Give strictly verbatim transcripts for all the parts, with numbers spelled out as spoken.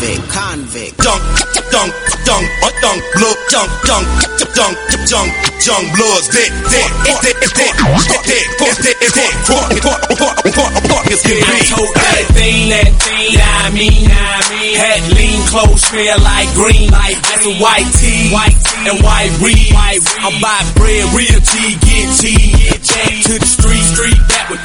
convict, convict. Dunk, dunk, dunk, dunk, blood, dunk, dunk, dunk, dunk, dunk, blood's dead, dead, dead, dead, dead, dead, dead, dead, pockets get big. I told that thing, that thing, I mean, I mean, had lean clothes, smell like green, like that's a white tee, white tee and white weed. I'm buy bread, real tea, get tea, to the street, street, that with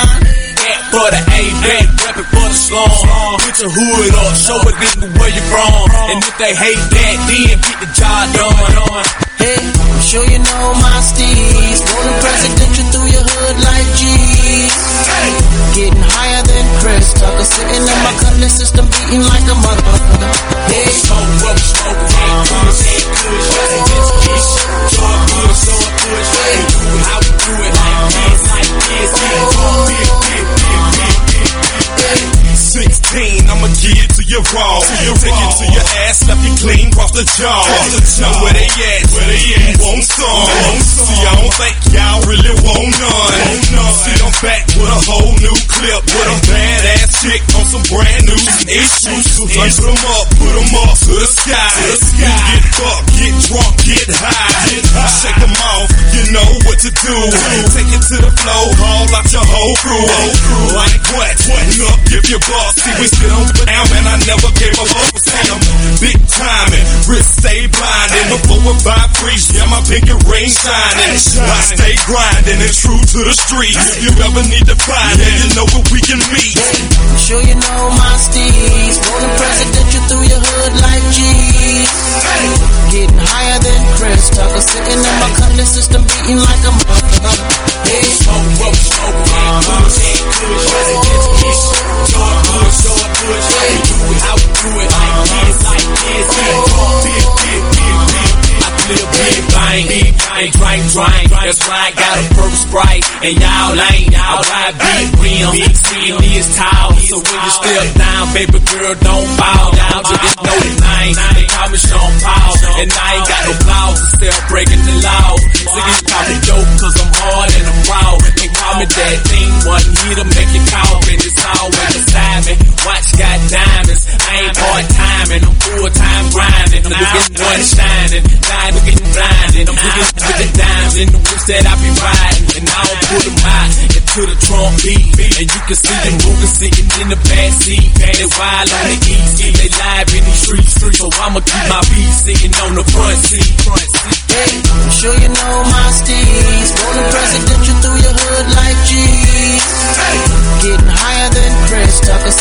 that for the A-back, rep it for the slum. Put your hood up, show a nigga where you from, and if they hate that, then get the job done. Hey, I'm sure you know my steez, rolling presidential through your hood like G's. Getting higher than Chris Tucker, sitting in my cutlass system, beating like a motherfucker. Hey, smoke, smoke, smoke, head kush, head kush, head kush, talk good, so I push, hey, do it how we do it, like this, like this, yeah, talk big, big, big, big, big, big. Sixteen, I'ma give it to you raw. Take it to your ass, left you clean, cross the jaw. Know where they at? Where they at? You want some? See, I don't think y'all really want none. See, I'm back with a whole new clip, with a badass chick on some brand new issues. Put them up, put them up to the sky. Get fucked, get drunk, get high. Shake them off, you know what to do. Take it to the floor, haul out your whole crew. Like what? Up, give your boss. See, we still on down, man, I never gave a fuck. See, I'm big timing, wrist stay blinding. Before we buy free, yeah, my pinky ring shining. I stay grinding and true to the streets. If you ever need to find it, you know where we can meet. I'm sure you know my steez, rolling presidential through your hood like G's. Getting higher than Chris Tucker, sitting in my cutlass system, beating like a motherfucker. Hey, smoke, smoke, smoke, head kush, head kush, head kush, talk good, so I push, hey, do it how we do it, like this, like this, yeah, talk big, big, big, big. I clear big bang, big bang, drink, drink. That's why I got a purple Sprite, and y'all ain't. Y'all ride big rims, big C and is tall. So when you step down, baby girl, don't fall down. Just know the name. They call me Sean Paul, and I ain't got no flaws. Still breaking the law. Niggas call me dope 'cause I'm hard and I'm raw. They call me that thing, one here to make it cough, and it's always beside me. Watch got diamonds. I ain't part time, and I'm full time grinding. I'm looking one shining, nine looking blinding. I'm looking with the dimes in the whips that I be riding, and I don't put them out into the trunk beat. And you can see them moving, sitting in the back seat. They wild on the east, they live in these streets, so I'ma keep my beat sitting on the front seat. Hey, I'm sure you know my steez, rolling presidential through your hood like G's. Getting higher than Chris Tucker,